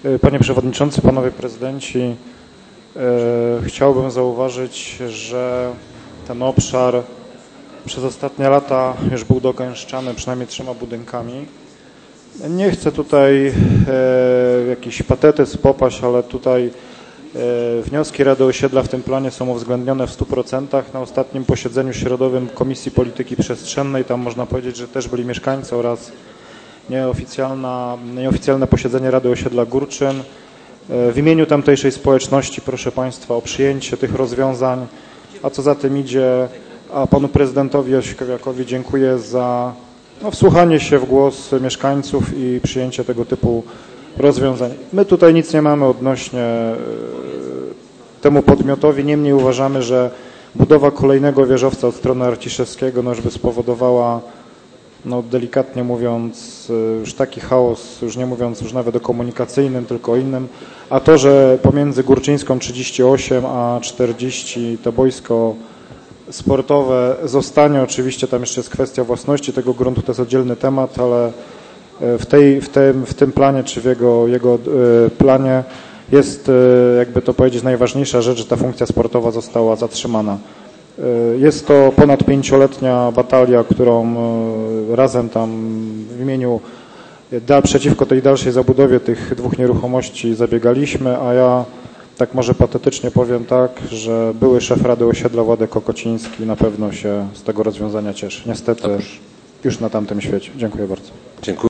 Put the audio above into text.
Panie Przewodniczący, Panowie Prezydenci, chciałbym zauważyć, że ten obszar przez ostatnie lata już był dogęszczany przynajmniej 3 budynkami. Nie chcę tutaj w jakiś patetyzm popaść, ale tutaj wnioski Rady Osiedla w tym planie są uwzględnione w 100%. Na ostatnim posiedzeniu środowym Komisji Polityki Przestrzennej, tam można powiedzieć, że też byli mieszkańcy oraz nieoficjalne posiedzenie Rady Osiedla Górczyn. W imieniu tamtejszej społeczności proszę Państwa o przyjęcie tych rozwiązań, a co za tym idzie, a Panu Prezydentowi Jaśkowiakowi dziękuję za wsłuchanie się w głos mieszkańców i przyjęcie tego typu rozwiązań. My tutaj nic nie mamy odnośnie temu podmiotowi, niemniej uważamy, że budowa kolejnego wieżowca od strony Arciszewskiego już by spowodowała, delikatnie mówiąc, już taki chaos, już nie mówiąc już nawet o komunikacyjnym, tylko o innym, a to, że pomiędzy Górczyńską 38 a 40 to boisko sportowe zostanie, oczywiście tam jeszcze jest kwestia własności tego gruntu, to jest oddzielny temat, ale w tym planie, czy w jego planie jest, jakby to powiedzieć, najważniejsza rzecz, że ta funkcja sportowa została zatrzymana. Jest to ponad 5-letnia batalia, którą razem tam w imieniu przeciwko tej dalszej zabudowie tych 2 nieruchomości zabiegaliśmy, a ja tak może patetycznie powiem tak, że były szef Rady Osiedla Władek Okociński na pewno się z tego rozwiązania cieszy. Niestety już na tamtym świecie. Dziękuję bardzo. Dziękuję.